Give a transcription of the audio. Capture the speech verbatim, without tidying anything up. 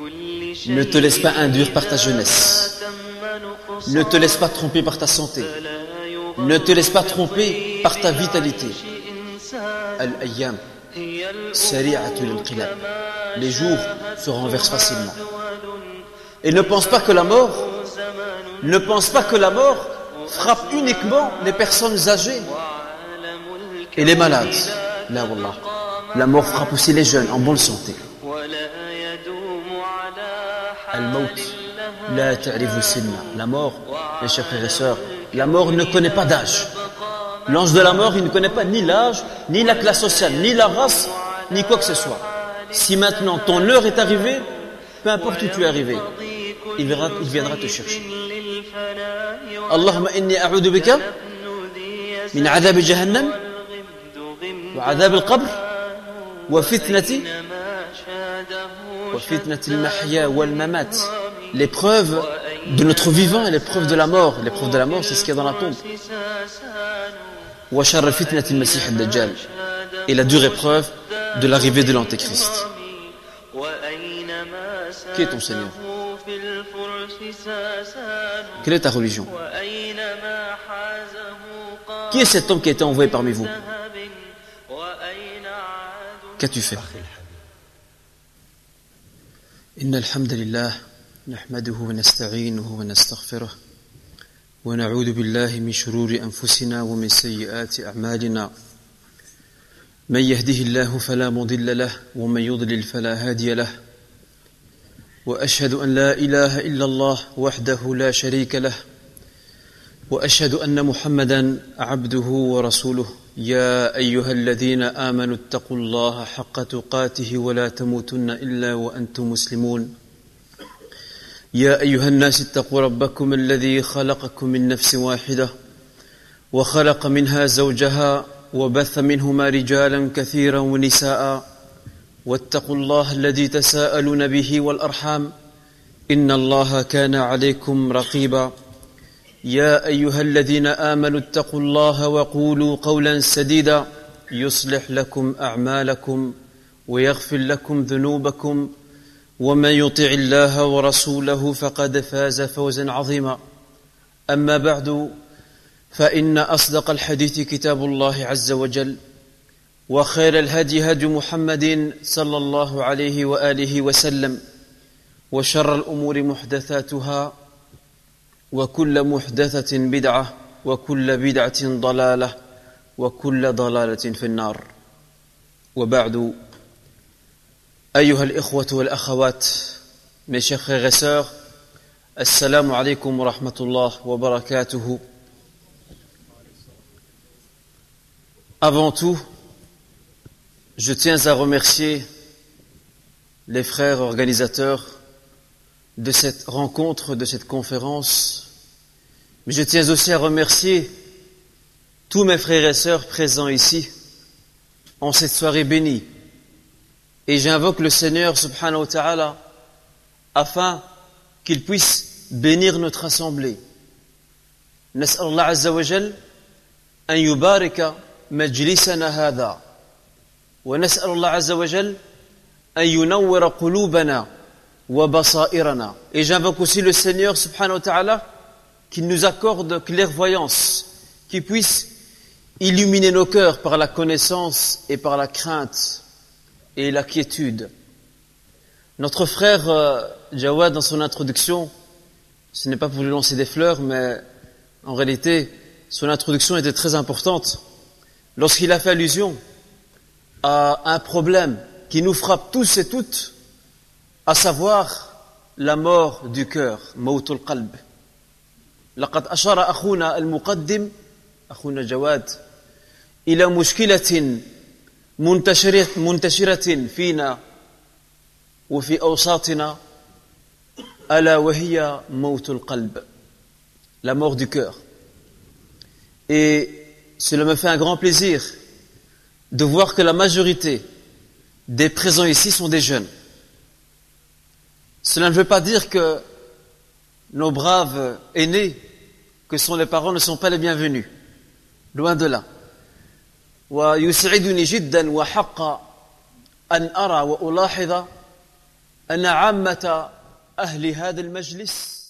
Ne te laisse pas induire par ta jeunesse. Ne te laisse pas tromper par ta santé. Ne te laisse pas tromper par ta vitalité. Al-ayyam sari'atul inqilab. Les jours se renversent facilement. Et ne pense pas que la mort, ne pense pas que la mort frappe uniquement les personnes âgées et les malades. La wallah. La mort frappe aussi les jeunes en bonne santé. Al-maut la ta'rifu sinna. La mort, mes chers frères et sœurs, la mort ne connaît pas d'âge. L'ange de la mort, il ne connaît pas ni l'âge, ni la classe sociale, ni la race, ni quoi que ce soit. Si maintenant ton heure est arrivée, peu importe où tu es arrivé, il viendra, il viendra te chercher. Allahumma inni a'udhu bika min adhab jahannam wa adhab al-qabr wa fitnati wa fitnati al-mahya wal-mamat. L'épreuve de notre vivant et l'épreuve de la mort. L'épreuve de la mort, c'est ce qu'il y a dans la tombe. Wa sharr fitnati al-masih ad-dajjal. Et la dure épreuve de l'arrivée de l'Antéchrist. Qui est ton Seigneur? Quelle est ta religion? Qui est cet homme qui a été envoyé parmi vous? Qu'as-tu fait? Inna alhamdulillah nahmaduhu wa nasta'inuhu wa nastaghfiruh wa na'udhu billahi min shururi anfusina wa min sayyiati a'malina. من يهده الله فلا مضل له ومن يضلل فلا هادي له وأشهد أن لا إله إلا الله وحده لا شريك له وأشهد أن محمدا عبده ورسوله يا أيها الذين آمنوا اتقوا الله حق تقاته ولا تموتن إلا وأنتم مسلمون يا أيها الناس اتقوا ربكم الذي خلقكم من نفس واحدة وخلق منها زوجها وبث منهما رجالا كثيرا ونساء واتقوا الله الذي تساءلون به والأرحام إن الله كان عليكم رقيبا يا أيها الذين آمنوا اتقوا الله وقولوا قولا سديدا يصلح لكم أعمالكم ويغفر لكم ذنوبكم ومن يطع الله ورسوله فقد فاز فوزا عظيما أما بعد فإن أصدق الحديث كتاب الله عز وجل وخير الهدي هدي محمد صلى الله عليه وآله وسلم وشر الأمور محدثاتها وكل محدثة بدعة وكل بدعة ضلالة وكل ضلالة في النار وبعد أيها الإخوة والأخوات mes chers frères et sœurs Assalamu alaikum wa rahmatullah wa barakatuhu. Avant tout, je tiens à remercier les frères organisateurs de cette rencontre, de cette conférence, mais je tiens aussi à remercier tous mes frères et sœurs présents ici en cette soirée bénie. Et j'invoque le Seigneur subhanahu wa ta'ala afin qu'il puisse bénir notre assemblée. Nas'al Allah azza wa jal an yubarika majlisana hadha wa nas'al Allah azza wa jal an yunawwira qulubana wa basairana. Et j'invoque aussi le Seigneur subhanahu wa ta'ala qu'il nous accorde clairvoyance, qu'il puisse illuminer nos cœurs par la connaissance et par la crainte et la quiétude. Notre frère euh, Jawad, dans son introduction, ce n'est pas pour lui lancer des fleurs, mais en réalité, son introduction était très importante lorsqu'il a fait allusion à un problème qui nous frappe tous et toutes, à savoir la mort du cœur, mawtul qalb. لقد أشار أخونا المقدم أخونا جواد إلى مشكلة منتشرة منتشرة فينا وفي أوساطنا ألا وهي موت القلب, la mort du cœur. Et cela me fait un grand plaisir de voir que la majorité des présents ici sont des jeunes. Cela ne veut pas dire que nos braves aînés, que sont les parents, ne sont pas les bienvenus. Loin de là. ويسعدني جدا وحق أن أرى وألاحظ أن عامة أهل هذا المجلس